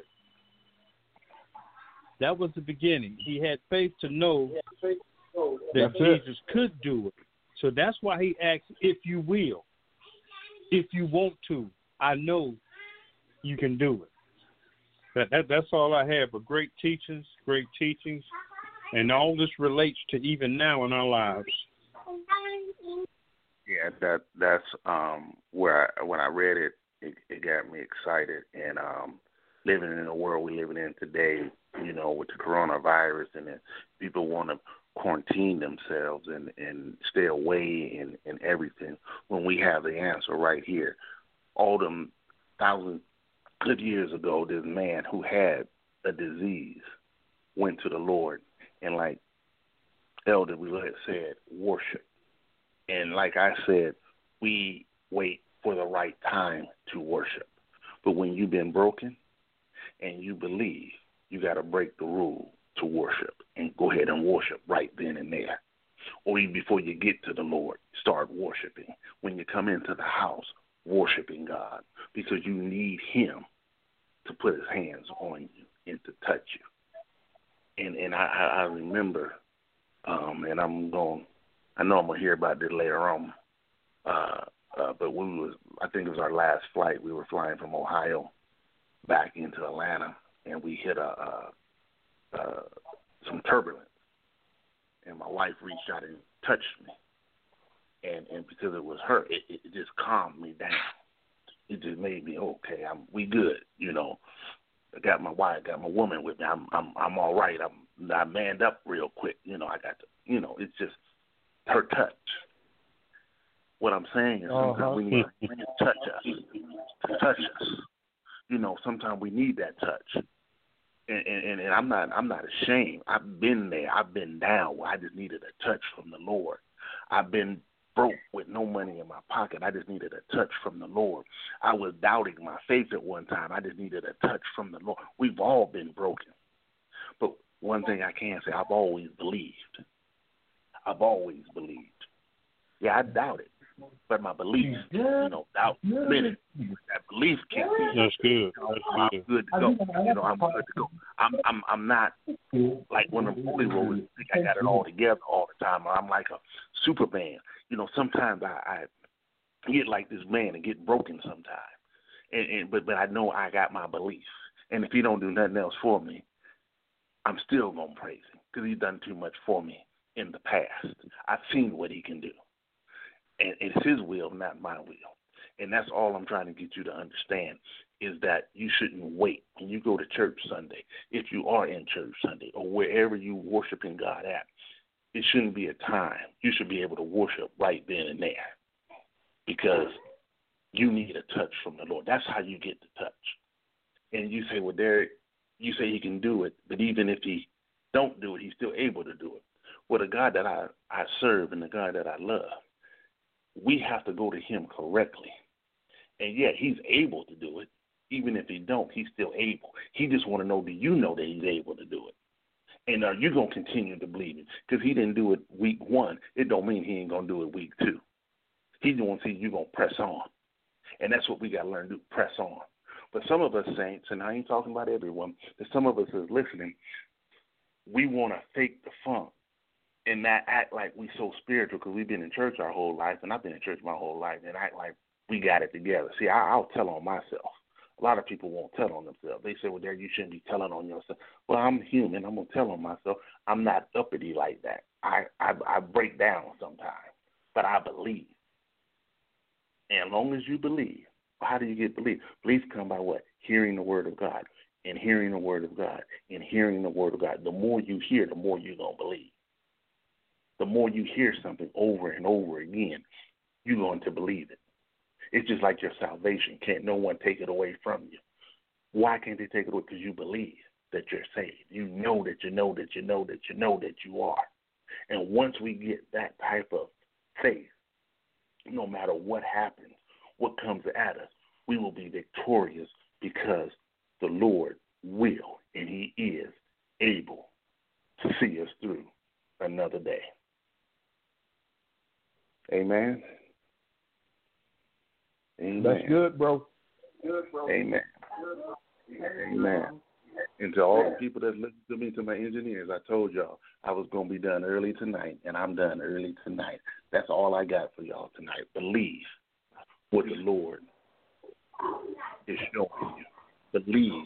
That was the beginning. He had faith to know that
That's
Jesus
it.
could do it. So that's why he asked, if you will, if you want to, I know you can do it. That, that That's all I have. But great teachings, great teachings, and all this relates to even now in our lives.
Yeah, that that's um, where I, when I read it, it, it got me excited. And um, living in the world we're living in today, you know, with the coronavirus, and then people want to quarantine themselves and, and stay away and, and everything, when we have the answer right here. All them thousand good years ago, this man who had a disease went to the Lord, and like Elder Willett said, worship. And like I said, we wait for the right time to worship. But when you've been broken and you believe, you got to break the rule to worship and go ahead and worship right then and there. Or even before you get to the Lord, start worshiping. When you come into the house, worshiping God, because you need him to put his hands on you and to touch you. And and I, I remember, um, and I'm going, I know I'm going to hear about this later on, uh, uh, but we was, I think it was our last flight. We were flying from Ohio back into Atlanta, and we hit a, a, a some turbulence. And my wife reached out and touched me. And and because it was her, it, it just calmed me down. It just made me, okay, I'm we good, you know. I got my wife, got my woman with me. I'm I'm I'm all right. I'm I manned up real quick, you know. I got to, you know. It's just her touch. What I'm saying is sometimes
Uh-huh.
we need to touch us, to touch us. You know, sometimes we need that touch. And, and and I'm not I'm not ashamed. I've been there. I've been down where I just needed a touch from the Lord. I've been broke with no money in my pocket. I just needed a touch from the Lord. I was doubting my faith at one time. I just needed a touch from the Lord. We've all been broken. But one thing I can say, I've always believed. I've always believed. Yeah, I doubted, but my belief, you know, doubt minute. That belief kicked in.
That's good. That's
I'm
good.
good to go. You know, I'm good to go. I'm I'm I'm not like one of them holy rollers. Think I got it all together all the time. I'm like a Superman. You know, sometimes I, I get like this man and get broken sometimes. And, and but but I know I got my belief. And if he don't do nothing else for me, I'm still gonna praise him because he's done too much for me in the past. I've seen what he can do, and it's his will, not my will. And that's all I'm trying to get you to understand, is that you shouldn't wait. When you go to church Sunday, if you are in church Sunday or wherever you worshiping God at, it shouldn't be a time. You should be able to worship right then and there, because you need a touch from the Lord. That's how you get the touch. And you say, well, Derek, you say he can do it, but even if he don't do it, he's still able to do it. Well, the God that I, I serve and the God that I love, we have to go to him correctly. And yet he's able to do it. Even if he don't, he's still able. He just want to know, do you know that he's able to do it? And are you going to continue to believe it? Because he didn't do it week one. It don't mean he ain't going to do it week two. He want to see you going to press on. And that's what we got to learn to do, press on. But some of us saints, and I ain't talking about everyone, but some of us is listening, we want to fake the funk and not act like we so spiritual because we've been in church our whole life, and I've been in church my whole life, and act like we got it together. See, I, I'll tell on myself. A lot of people won't tell on themselves. They say, well, there, you shouldn't be telling on yourself. Well, I'm human. I'm going to tell on myself. I'm not uppity like that. I, I, I break down sometimes, but I believe. And as long as you believe, how do you get belief? Belief come by what? Hearing the word of God, and hearing the word of God, and hearing the word of God. The more you hear, the more you're going to believe. The more you hear something over and over again, you're going to believe it. It's just like your salvation. Can't no one take it away from you. Why can't they take it away? Because you believe that you're saved. You know that you know that you know that you know that you are. And once we get that type of faith, no matter what happens, what comes at us, we will be victorious because the Lord will and he is able to see us through another day. Amen. Amen.
That's good, bro.
Good, bro. Amen. Amen. And to all the people that listen to me, to my engineers, I told y'all I was going to be done early tonight, and I'm done early tonight. That's all I got for y'all tonight. Believe what the Lord is showing you. Believe.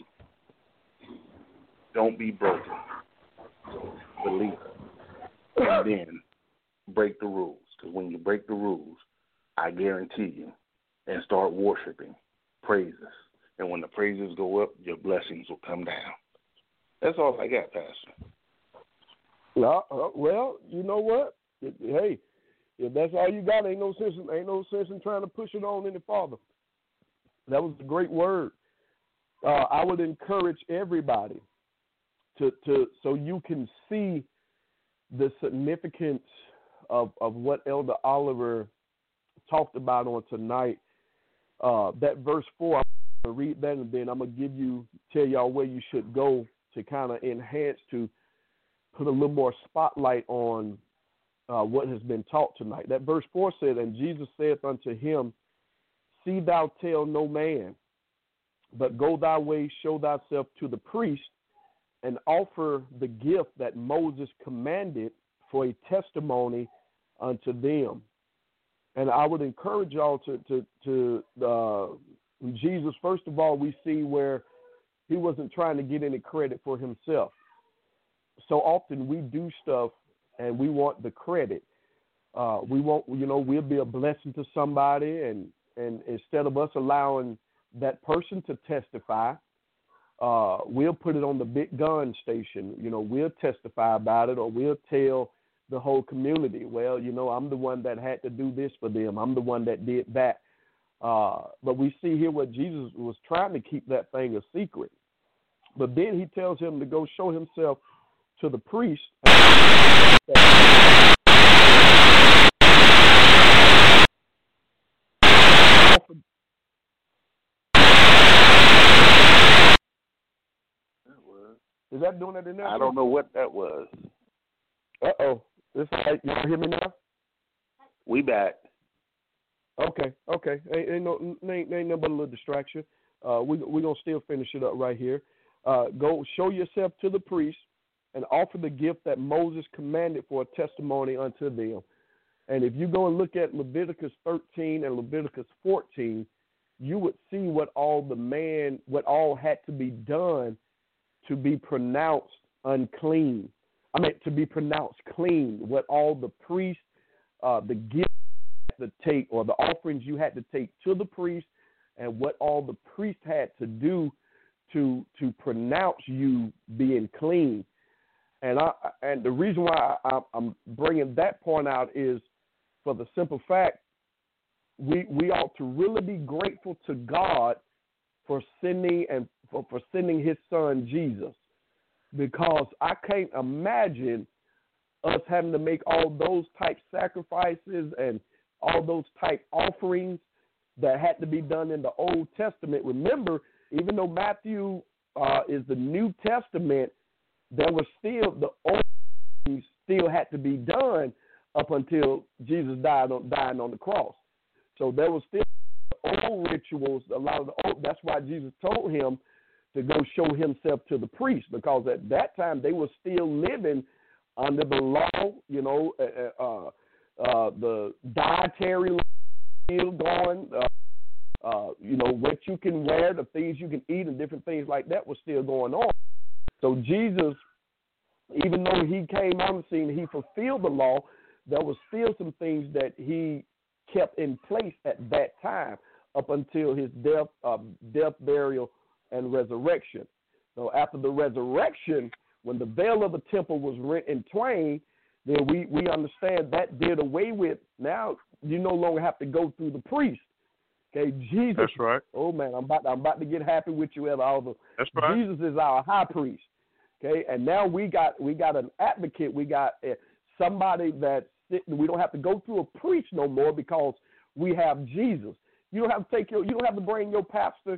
Don't be broken. Believe. And then break the rules. Because when you break the rules, I guarantee you, and start worshiping, praises. And when the praises go up, your blessings will come down. That's all I got, Pastor.
Well, uh, well, you know what? It, hey, if that's all you got, ain't no sense. Ain't no sense in trying to push it on any farther. That was a great word. Uh, I would encourage everybody to to so you can see the significance of of what Elder Oliver talked about on tonight. Uh, that verse four. I'm gonna read that, and then I'm gonna give you tell y'all where you should go to kind of enhance, to put a little more spotlight on uh, what has been taught tonight. That verse four said, "And Jesus saith unto him, See thou tell no man, but go thy way, show thyself to the priest, and offer the gift that Moses commanded for a testimony unto them." And I would encourage y'all to to to uh, Jesus. First of all, we see where he wasn't trying to get any credit for himself. So often we do stuff and we want the credit. Uh, we want, you know, we'll be a blessing to somebody, and and instead of us allowing that person to testify, uh, we'll put it on the big gun station. You know, we'll testify about it, or we'll tell the whole community, well, you know, I'm the one that had to do this for them. I'm the one that did that. Uh, but we see here what Jesus was trying to keep that thing a secret. But then he tells him to go show himself to the priest. Is that doing it in there?
I don't know what that was.
Uh-oh. This, you hear me now?
We back.
Okay, okay. Ain't, ain't, no, ain't, ain't nothing but a little distraction. Uh, we, we're going to still finish it up right here. Uh, go show yourself to the priest and offer the gift that Moses commanded for a testimony unto them. And if you go and look at Leviticus thirteen and Leviticus fourteen, you would see what all the man, what all had to be done to be pronounced unclean. I mean, to be pronounced clean, what all the priests, uh, the gifts had to take, or the offerings you had to take to the priest, and what all the priest had to do to to pronounce you being clean. And I and the reason why I, I'm bringing that point out is for the simple fact we we ought to really be grateful to God for sending and for, for sending His Son Jesus. Because I can't imagine us having to make all those type sacrifices and all those type offerings that had to be done in the Old Testament. Remember, even though Matthew uh, is the New Testament, there was still the old things still had to be done up until Jesus died on dying on the cross. So there was still old rituals. A lot of the old. That's why Jesus told him to go show himself to the priest, because at that time they were still living under the law, you know, uh, uh, uh, the dietary law still going, uh, uh, you know, what you can wear, the things you can eat, and different things like that was still going on. So Jesus, even though he came on the scene, he fulfilled the law, there was still some things that he kept in place at that time up until his death, uh, death, burial, and resurrection. So after the resurrection, when the veil of the temple was rent in twain, then we, we understand that did away with. Now you no longer have to go through the priest. Okay, Jesus.
That's right.
Oh man, I'm about I'm about to get happy with you, Elder Oliver.
That's right.
Jesus is our high priest. Okay, and now we got we got an advocate. We got uh, somebody that we don't have to go through a priest no more, because we have Jesus. You don't have to take your you don't have to bring your pastor.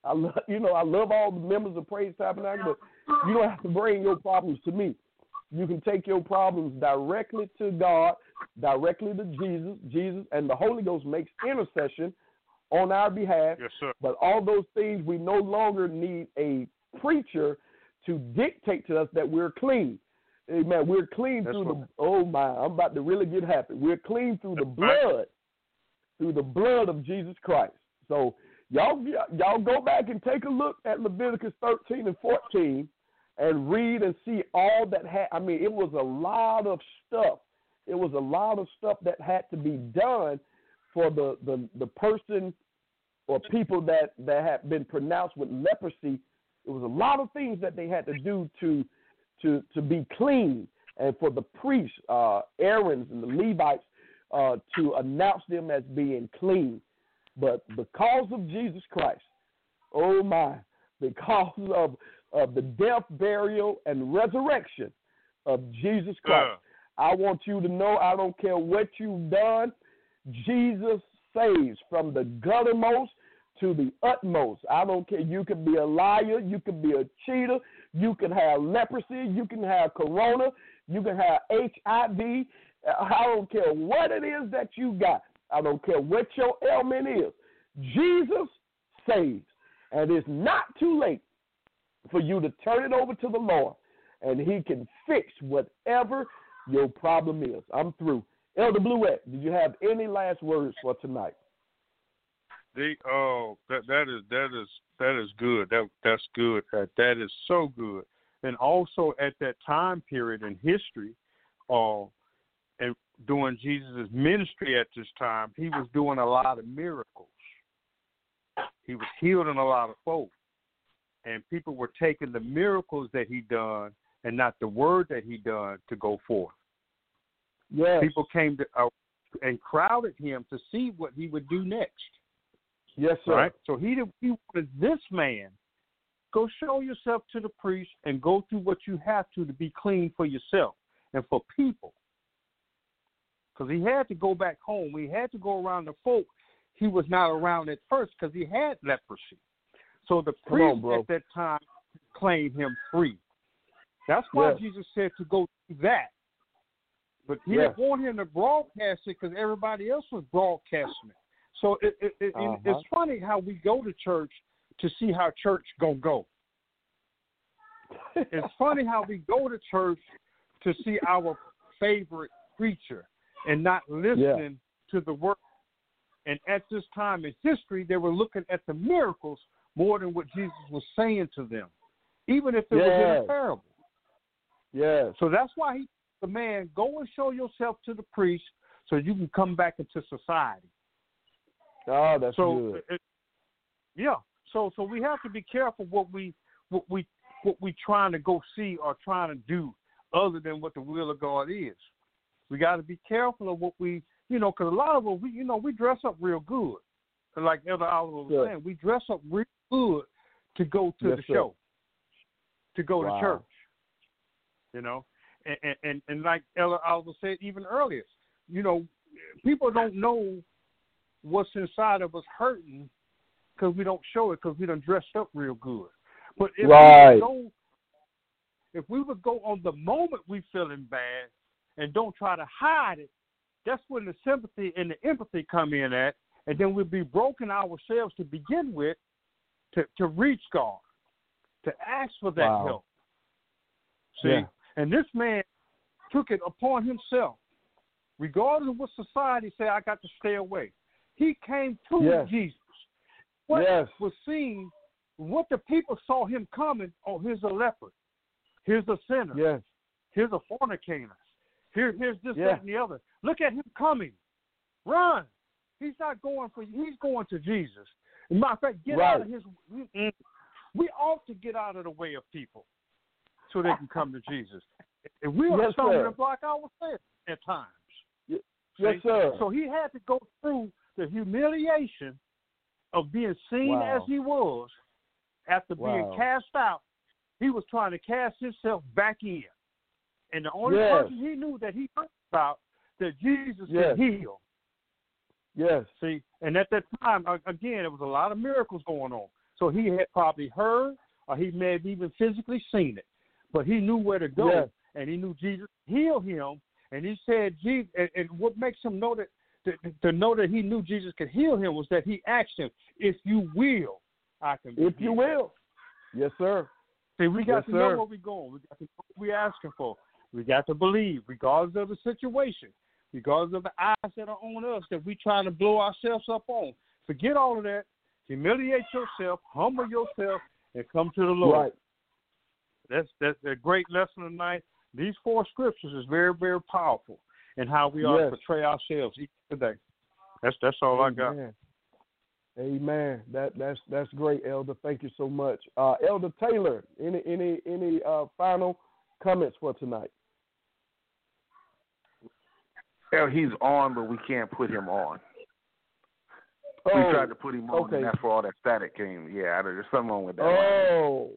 I love, you know, I love all the members of Praise Tabernacle, but you don't have to bring your problems to me. You can take your problems directly to God, directly to Jesus, Jesus, and the Holy Ghost makes intercession on our behalf.
Yes, sir.
But all those things, we no longer need a preacher to dictate to us that we're clean. Amen. We're clean That's through right. the, oh my, I'm about to really get happy. We're clean through the blood, through the blood of Jesus Christ. So y'all, y'all go back and take a look at Leviticus thirteen and fourteen and read and see all that had, I mean, it was a lot of stuff. It was a lot of stuff that had to be done for the, the, the person or people that, that had been pronounced with leprosy. It was a lot of things that they had to do to to, to be clean, and for the priests, uh, Aaron's and the Levites, uh, to announce them as being clean. But because of Jesus Christ, oh my, because of, of the death, burial, and resurrection of Jesus Christ, uh. I want you to know, I don't care what you've done, Jesus saves from the guttermost to the utmost. I don't care. You can be a liar. You can be a cheater. You can have leprosy. You can have corona. You can have H I V. I don't care what it is that you got. I don't care what your ailment is. Jesus saves. And it's not too late for you to turn it over to the Lord, and he can fix whatever your problem is. I'm through. Elder Bluette, did you have any last words for tonight?
The oh that that is that is that is good. That that's good. That that is so good. And also at that time period in history, uh, and during Jesus' ministry at this time, he was doing a lot of miracles. He was healing a lot of folks, and people were taking the miracles that he done and not the word that he done to go forth.
Yes.
People came to uh, and crowded him to see what he would do next.
Yes, sir.
Right? So he, he wanted this man, go show yourself to the priest and go through what you have to to be clean for yourself and for people. Because he had to go back home. He had to go around the folk he was not around at first because he had leprosy. So the priest
on,
at that time claimed him free. That's why yes. Jesus said to go do that. But he yes. didn't want him to broadcast it because everybody else was broadcasting it. So it, it, it, uh-huh. it's funny how we go to church to see how church gonna go. It's funny how we go to church to see our favorite preacher and not listening yeah. to the word. And at this time in history, they were looking at the miracles more than what Jesus was saying to them, even if it yes. was in a parable.
Yeah.
So that's why he, the man, go and show yourself to the priest so you can come back into society.
Oh, that's
so,
good.
It, yeah. So, so we have to be careful what we, what we, what we trying to go see or trying to do, other than what the will of God is. We got to be careful of what we, you know, because a lot of us, we, you know, we dress up real good. Like Elder Oliver was
yeah.
saying, we dress up real good to go to
yes,
the
sir.
show, to go
wow.
to church. You know, and, and and like Elder Oliver said even earlier, you know, people don't know what's inside of us hurting because we don't show it because we done dressed up real good. But if
right.
we would go, if we would go on the moment we feeling bad and don't try to hide it, that's when the sympathy and the empathy come in at, and then we'll be broken ourselves to begin with to, to reach God, to ask for that
wow.
help. See,
yeah.
and this man took it upon himself, regardless of what society said, I got to stay away. He came to
yes.
Jesus. What
yes.
was seen, what the people saw him coming, oh, here's a leper. Here's a sinner.
Yes.
Here's a fornicator. Here, here's this,
yes.
that, and the other. Look at him coming. Run. He's not going for you. He's going to Jesus. As a matter of fact, get
right.
out of his. We ought to get out of the way of people so they can come to Jesus. And we are
yes,
stumbling block ourselves at times.
Yes, yes sir.
So he had to go through the humiliation of being seen
wow.
as he was after
wow.
being cast out. He was trying to cast himself back in. And the only
yes.
person he knew that he heard about that Jesus
yes.
could heal.
Yes.
See, and at that time, again, there was a lot of miracles going on. So he had probably heard, or he may have even physically seen it, but he knew where to go,
Yes.
and he knew Jesus healed him. And he said, Jesus, and, and what makes him know that to, to know that he knew Jesus could heal him was that he asked him, "If you will, I can be
If you
healed."
will, yes, sir.
See, we got
Yes,
to
sir.
know where we're going. We got to know what we're asking for. We got to believe, regardless of the situation, regardless of the eyes that are on us, that we're trying to blow ourselves up on. Forget all of that. Humiliate yourself, humble yourself, and come to the Lord.
Right.
That's that's a great lesson tonight. These four scriptures is very, very powerful in how we are
Yes.
to portray ourselves each day. That's that's all I got.
Amen. Amen. That that's that's great, Elder. Thank you so much, uh, Elder Taylor. Any any any uh, final comments for tonight?
Well, he's on, but we can't put him on.
Oh,
we tried to put him on,
okay.
and that's where all that static came. Yeah, there's something wrong with that.
Oh,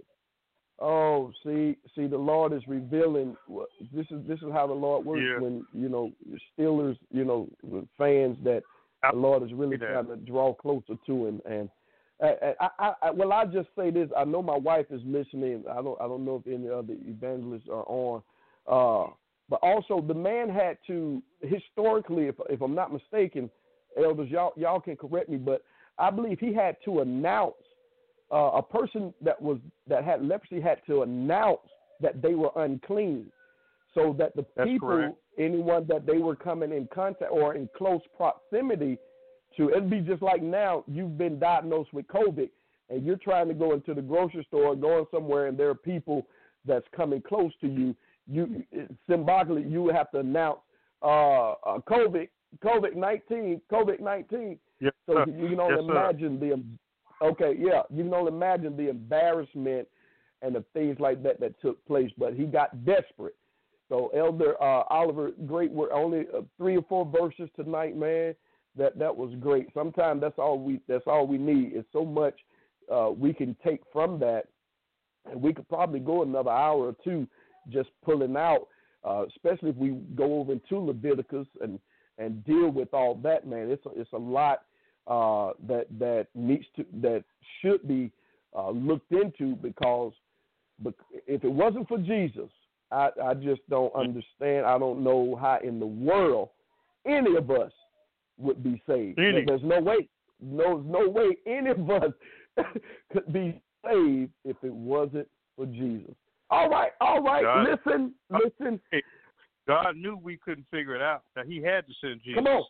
oh, see, see, the Lord is revealing. What, this is this is how the Lord works
Yeah.
when you know Steelers, you know, fans that the Lord is really
that.
trying to draw closer to Him. And I, I, I, I, well, I just say this. I know my wife is listening. I don't, I don't know if any other evangelists are on. Uh, but also, the man had to historically, if if I'm not mistaken, elders, y'all y'all can correct me, but I believe he had to announce. Uh, a person that was that had leprosy had to announce that they were unclean, so that the
That's
people,
correct.
anyone that they were coming in contact or in close proximity to, it'd be just like now you've been diagnosed with COVID and you're trying to go into the grocery store or going somewhere and there are people that's coming close to you. You symbolically you would have to announce uh, uh, COVID COVID nineteen COVID nineteen.
Yes,
So
sir.
you can only
Yes, sir.
imagine the Okay, yeah, you can only imagine the embarrassment and the things like that that took place. But he got desperate. So, Elder uh, Oliver, great work. Only uh, three or four verses tonight, man. That that was great. Sometimes that's all we that's all we need. It's so much uh, we can take from that, and we could probably go another hour or two just pulling out. Uh, especially if we go over into Leviticus and and deal with all that, man. It's a, it's a lot. Uh, that that needs to that should be uh, looked into because, but if it wasn't for Jesus, I, I just don't understand. I don't know how in the world any of us would be saved.
Any.
There's no way, no no way any of us could be saved if it wasn't for Jesus. All right, all right.
God,
listen, listen.
God knew we couldn't figure it out. That He had to send Jesus.
Come on.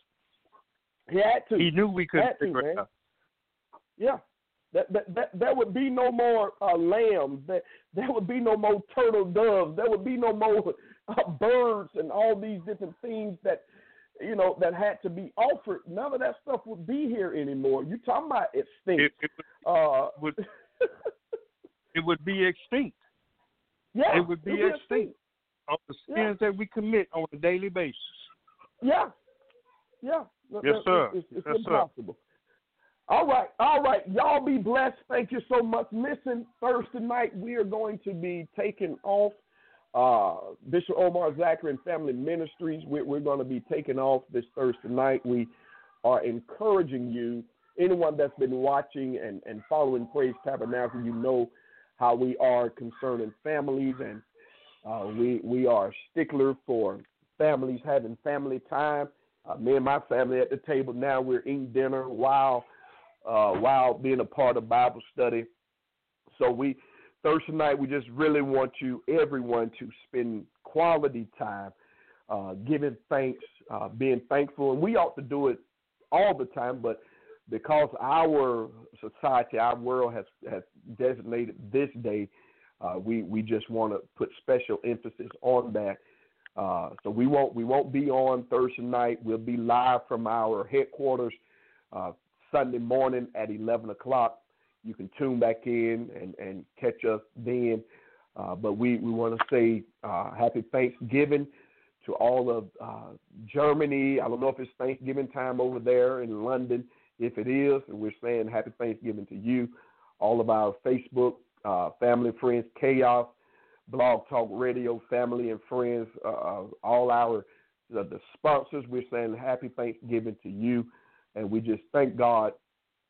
He had to.
He knew we couldn't
Had to,
figure
man.
it out.
Yeah. That, that, that, there would be no more uh, lambs. That, there would be no more turtle doves. There would be no more uh, birds and all these different things that, you know, that had to be offered. None of that stuff would be here anymore. You talking about extinct.
It, it,
uh,
would, it would be extinct.
yeah.
It would be
it
extinct of the sins
Yeah.
that we commit on a daily basis.
Yeah. Yeah.
Yes, sir.
It's, it's, it's
Yes, sir.
impossible. All right, all right. Y'all be blessed. Thank you so much. Listen, Thursday night we are going to be taking off uh, Bishop Omar Zachary and Family Ministries. We're, we're going to be taking off this Thursday night. We are encouraging you, anyone that's been watching and, and following Praise Tabernacle, you know how we are concerning families, and uh, we, we are a stickler for families having family time. Uh, me and my family at the table now, we're eating dinner while uh, while being a part of Bible study. So we Thursday night, we just really want you, everyone, to spend quality time uh, giving thanks, uh, being thankful. And we ought to do it all the time, but because our society, our world has, has designated this day, uh, we, we just want to put special emphasis on that. Uh, so we won't we won't be on Thursday night. We'll be live from our headquarters uh, Sunday morning at eleven o'clock. You can tune back in and, and catch us then. Uh, but we, we want to say uh, happy Thanksgiving to all of uh, Germany. I don't know if it's Thanksgiving time over there in London. If it is, and we're saying happy Thanksgiving to you. All of our Facebook, uh, family, friends, Chaos, Blog Talk Radio, family and friends, uh, all our uh, the sponsors, we're saying happy Thanksgiving to you, and we just thank God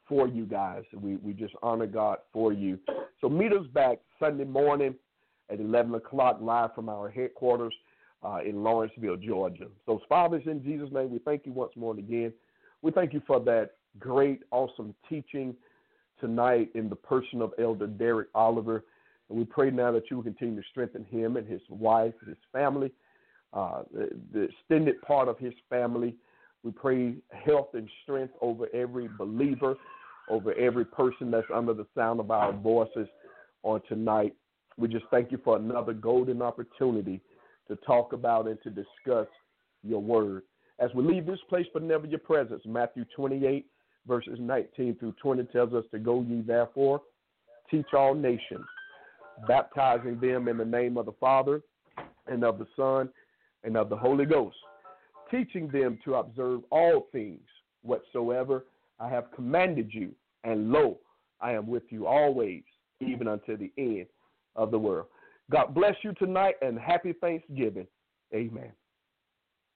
for you guys. We we just honor God for you. So meet us back Sunday morning at eleven o'clock live from our headquarters uh, in Lawrenceville, Georgia. So, fathers, in Jesus' name, we thank you once more and again. We thank you for that great, awesome teaching tonight in the person of Elder Derek Oliver. And we pray now that you will continue to strengthen him and his wife, his family, uh, the, the extended part of his family. We pray health and strength over every believer, over every person that's under the sound of our voices on tonight. We just thank you for another golden opportunity to talk about and to discuss your word. As we leave this place, but never your presence, Matthew twenty-eight, verses nineteen through twenty tells us to go ye therefore, teach all nations, baptizing them in the name of the Father and of the Son and of the Holy Ghost, teaching them to observe all things whatsoever I have commanded you. And lo, I am with you always, even unto the end of the world. God bless you tonight, and happy Thanksgiving. Amen.